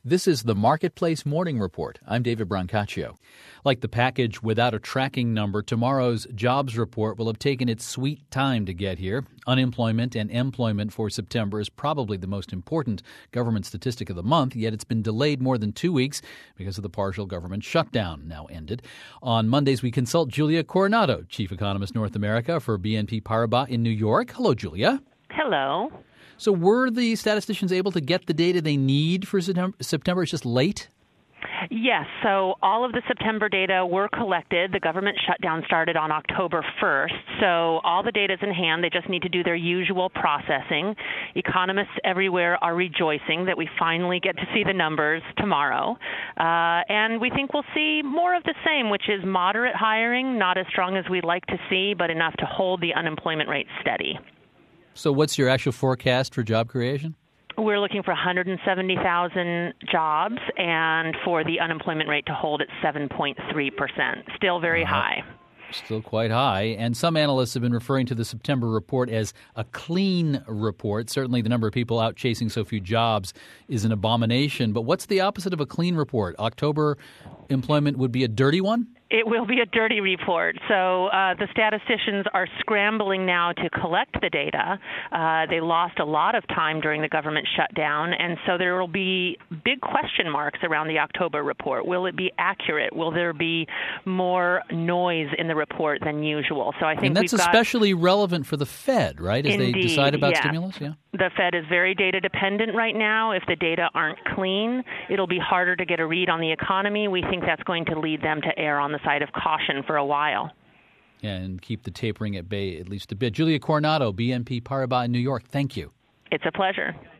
This is the Marketplace Morning Report. I'm David Brancaccio. Like the package without a tracking number, tomorrow's jobs report will have taken its sweet time to get here. Unemployment and employment for September is probably the most important government statistic of the month, yet it's been delayed more than 2 weeks because of the partial government shutdown now ended. On Mondays, we consult Julia Coronado, Chief Economist North America for BNP Paribas in New York. Hello, Julia. Hello. So were the statisticians able to get the data they need for September? It's just late? Yes. So all of the September data were collected. The government shutdown started on October 1st. So all the data is in hand. They just need to do their usual processing. Economists everywhere are rejoicing that we finally get to see the numbers tomorrow. And we think we'll see more of the same, which is moderate hiring, not as strong as we'd like to see, but enough to hold the unemployment rate steady. So what's your actual forecast for job creation? We're looking for 170,000 jobs and for the unemployment rate to hold at 7.3%. Still very high. Still quite high. And some analysts have been referring to the September report as a clean report. Certainly the number of people out chasing so few jobs is an abomination. But what's the opposite of a clean report? October employment would be a dirty one? It will be a dirty report. So the statisticians are scrambling now to collect the data. They lost a lot of time during the government shutdown, and so there will be big question marks around the October report. Will it be accurate? Will there be more noise in the report than usual? So I think and that's especially relevant for the Fed, right, as Indeed, they decide about stimulus? Yeah. The Fed is very data dependent right now. If the data aren't clean, it'll be harder to get a read on the economy. We think that's going to lead them to err on the side of caution for a while. Yeah, and keep the tapering at bay at least a bit. Julia Coronado, BNP Paribas in New York, thank you. It's a pleasure.